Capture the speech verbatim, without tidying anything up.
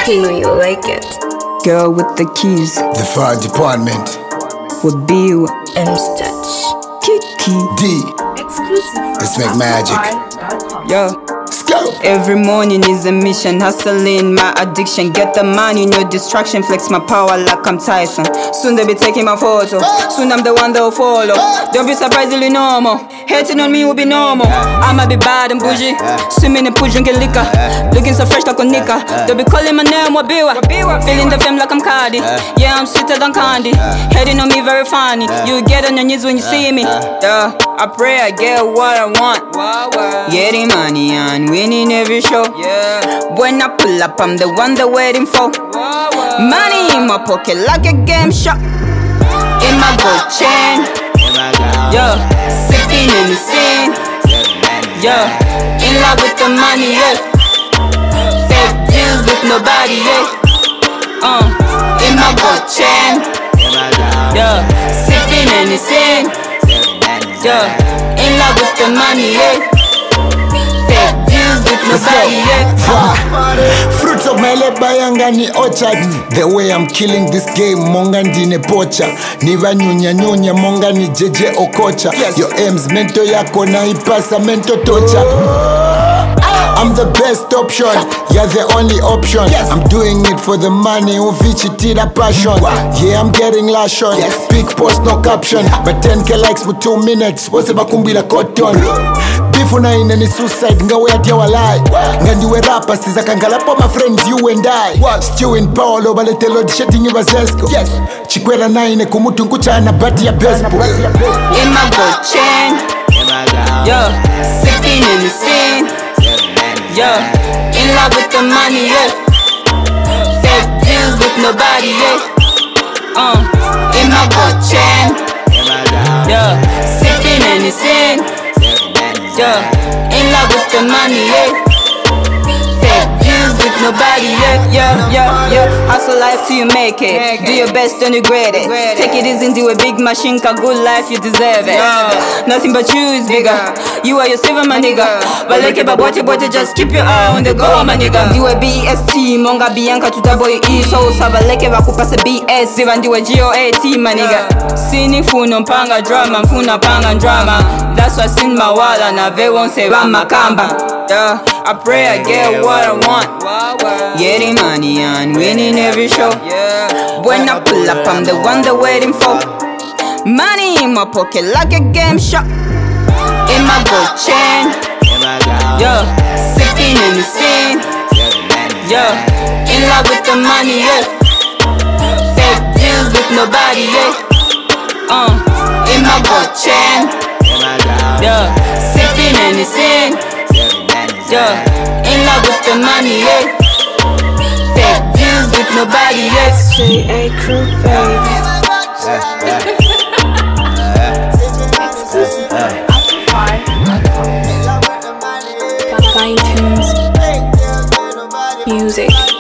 know you like it. Girl with the keys. The fire department. Would be you. M-Stitch. Kiki. D. Exclusive. Let's make magic. Yo. Let's go. Every morning is a mission, hustling my addiction. Get the money, no distraction, flex my power like I'm Tyson. Soon they be taking my photo, soon I'm the one they'll follow. Don't be surprisingly normal, hating on me will be normal. I'ma be bad and bougie, swimming in pool drinking liquor, looking so fresh like a nigga. They'll be calling my name Wabiwa, feeling the fame like I'm Cardi. Yeah, I'm sweeter than candy, hating on me very funny. You get on your knees when you see me. Yeah, I pray I get what I want. Getting money and winning every show. Yeah. When I pull up, I'm the one they're waiting for. Money in my pocket like a game shop. In my gold chain. Yeah. Sipping in the scene. Yeah. In love with the money, yeah. Fake deals with nobody, yeah. Uh. In my gold chain. Yeah. Sipping in the scene. Yeah. In love with the money, yeah. Fruits of my labor yanga ni orchard. The way I'm killing this game, monga ndine pocha. Niva nyunya nyunya monga ni J J Okocha. Your aims mento yako na ipasa mento tocha. I'm the best option, you're the only option. Yes. I'm doing it for the money, uvichitira passion. Yeah, I'm getting lash on. Yes. Big post, no caption. But ten K likes for two minutes. What's about kumbila cotton? Beef una in any suicide, ngawe atia walai. Ngandiwe rapper, siza kangalapo my friends, you and I. Stew in Paolo, balete load shedding in Vasesko. Yes. Chikwera nine, kumutu nkucha na bati ya baseball. In my gold chain. Yo, sipping in the scene. Yeah, in love with the money, yeah. Fake deals with nobody, yeah. Uh, in my gold chain. Yeah, sipping in the scene. Yeah, in love with the money, yeah. Fake deals with nobody, yeah, yeah, yeah, yeah. Hustle life till you make it. Do your best, don't regret it. Take it easy into a big machine, cause good life, you deserve it. Nothing but you is bigger. You are your silver, my nigga. But like a boy, boy, just keep your eye on the go, my nigga. Do a B E S T, monga bianca to boy E. So saba like a kupasa B S. Even do a G O A T, my nigga. Sini funo panga drama, funa panga drama. That's why I sing my wall and I ve won't say I'm kamba. Yeah, I pray I get what I want. Getting money and winning every show. When I pull up, I'm the one they're waiting for. Money in my pocket like a game shop. In my gold chain. Yeah, sipping in the scene. Yeah, in love with the money, yeah. Fake deals with nobody, yeah. Uh, in my gold chain. Yeah, sipping in the scene. Yeah, in love with the money, yeah. Fake deals with nobody, yeah. J A Crew, baby. Exclusive. Amplify. Fine Tunes. Music.